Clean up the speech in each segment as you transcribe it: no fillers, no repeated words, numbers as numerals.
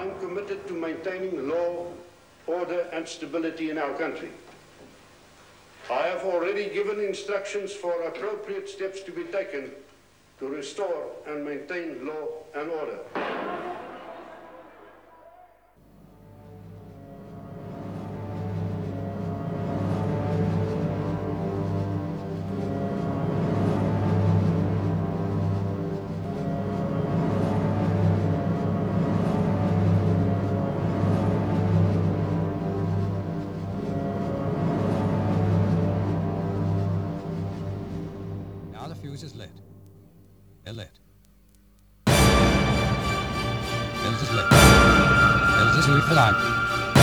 I'm committed to maintaining law, order, and stability in our country. I have already given instructions for appropriate steps to be taken to restore and maintain law and order. Is lit. They're lit. Bells is lit. Bells is lit for that.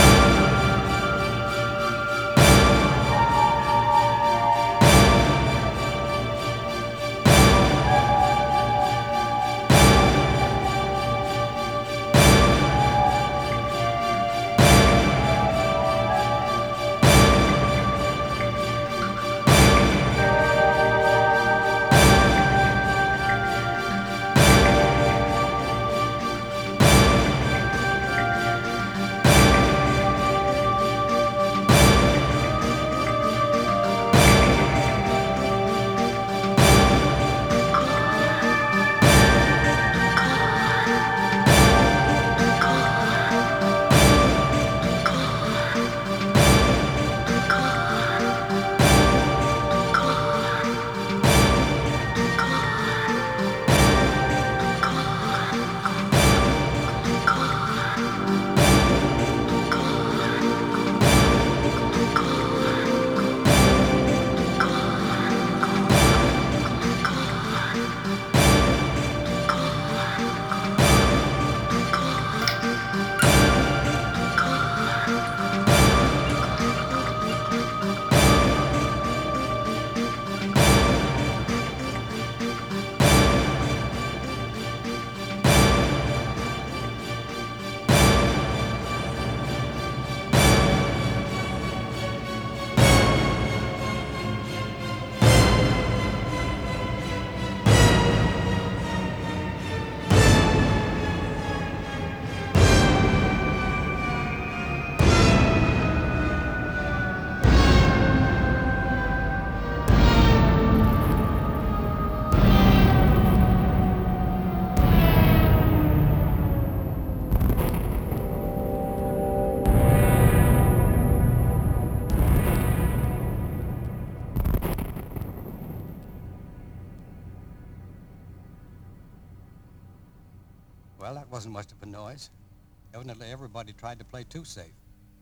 Well, that wasn't much of a noise. Evidently, everybody tried to play too safe.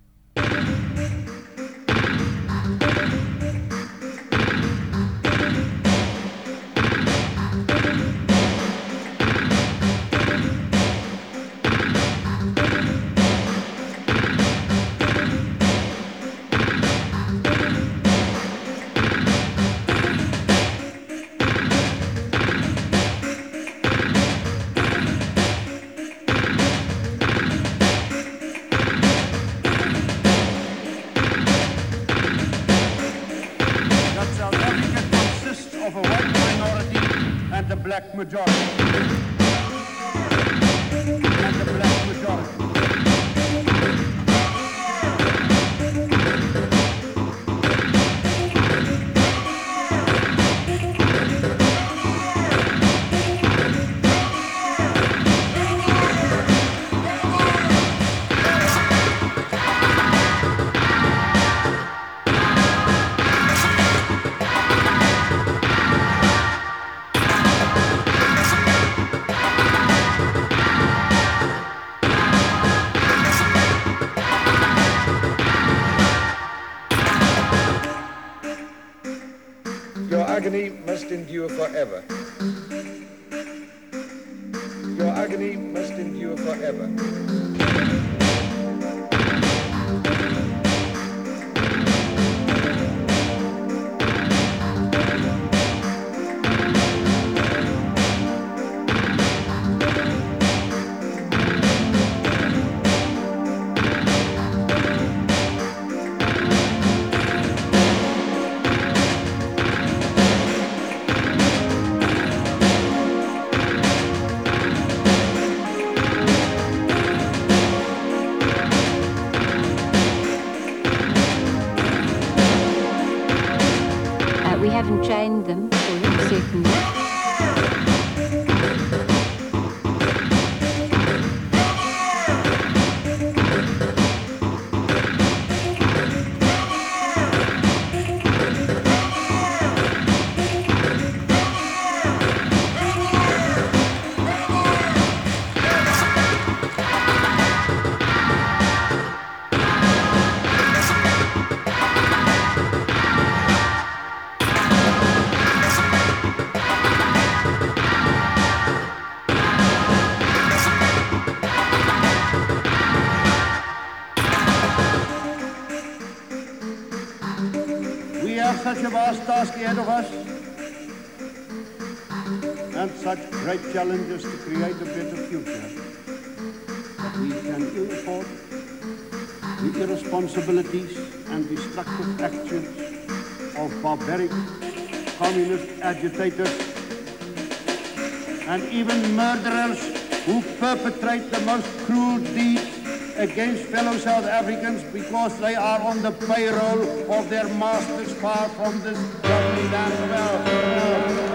Black majority. And the black majority. Agony must endure forever. Your agony must endure forever. enchain them for a certain We have such a vast task ahead of us and such great challenges to create a better future that we can ill afford the irresponsibilities and destructive actions of barbaric communist agitators and even murderers who perpetrate the most cruel deeds against fellow South Africans because they are on the payroll of their masters far from this lovely land of ours.